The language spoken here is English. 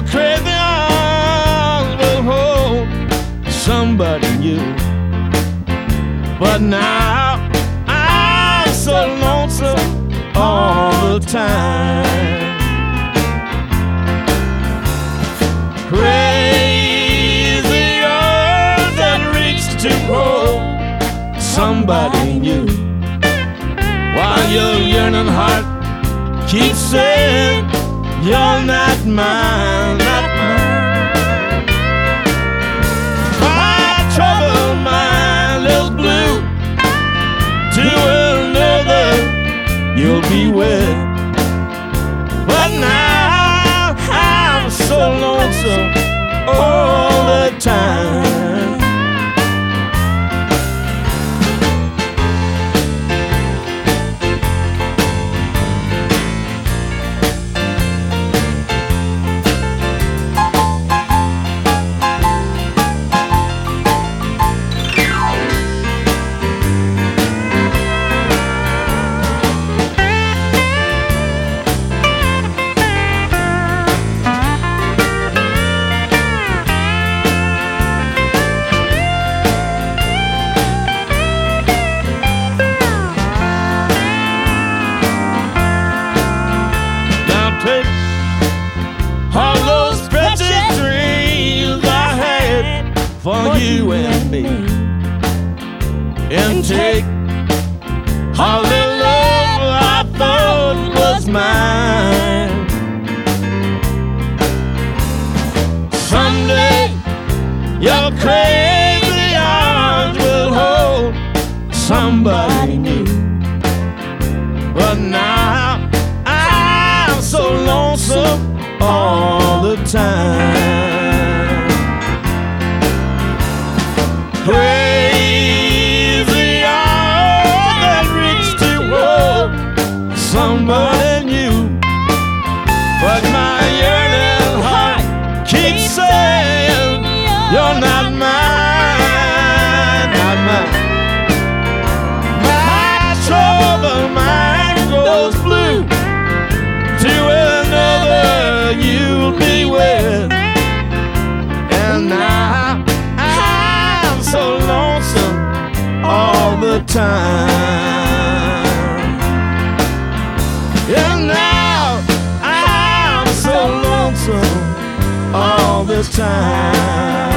crazy arms will hold somebody new. But now I'm so lonesome all the time. Crazy arms that reach to hold somebody new, while your yearning heart keeps saying you're not mine, not mine. My troubled mind is blue, to another you'll be with. But now I'm so lonesome all the time. All those precious dreams I had for you and me, and take all the love I thought was mine. Someday your crazy arms will hold somebody new, but now I'm so lonesome all the time. Crazy arms that reach to hold somebody new, but my yearning heart keeps saying you're not mine, not mine. My troubled mind goes blue, to another you'll be with. And now I'm so lonesome all the time. And now I'm so lonesome all the time.